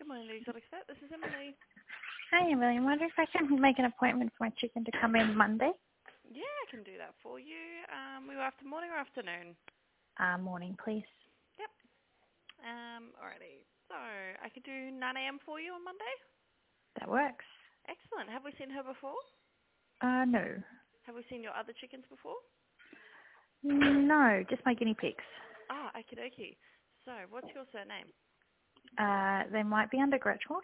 morning, Ladies Exotic Vet. This is Emily. Hi, Emily. I wonder if I can make an appointment for my chicken to come in Monday. Yeah, I can do that for you. We go after morning or afternoon? Morning, please. Yep. Alrighty. So I could do 9 a.m. for you on Monday. That works. Excellent. Have we seen her before? No. Have we seen your other chickens before? No, just my guinea pigs. Ah, okie dokie. So what's your surname? They might be under Gretschmal,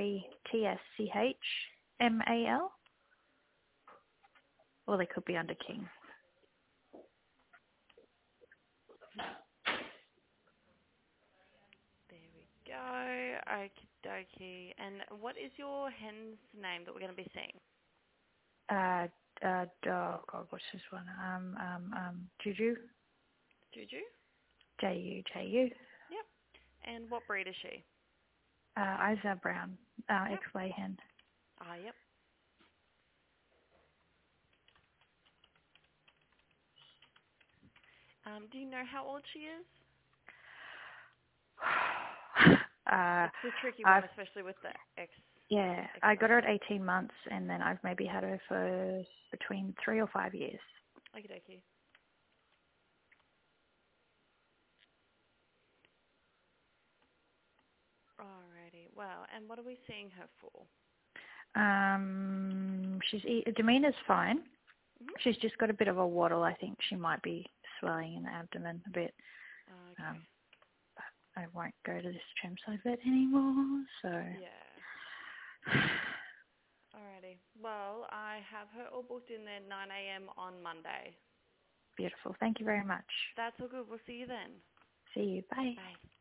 Gretschmal, or they could be under King. There we go. Okie dokie. And what is your hen's name that we're going to be seeing? Oh God, what's this one? Juju, Juju? Ju. Yep. And what breed is she? Isa Brown, Yep. X-lay hen. Ah, yep. Do you know how old she is? It's a tricky one, especially with the X. Yeah, I got her at 18 months, and then I've maybe had her for between 3 or 5 years. Okie dokie. Alrighty. Well, and what are we seeing her for? Demeanor's fine. Mm-hmm. She's just got a bit of a waddle. I think she might be swelling in the abdomen a bit. Okay. But I won't go to this Chermside vet anymore, so... Yeah. Alrighty. Well, I have her all booked in there 9 a.m. on Monday. Beautiful. Thank you very much. That's all good. We'll see you then. See you. Bye. Bye.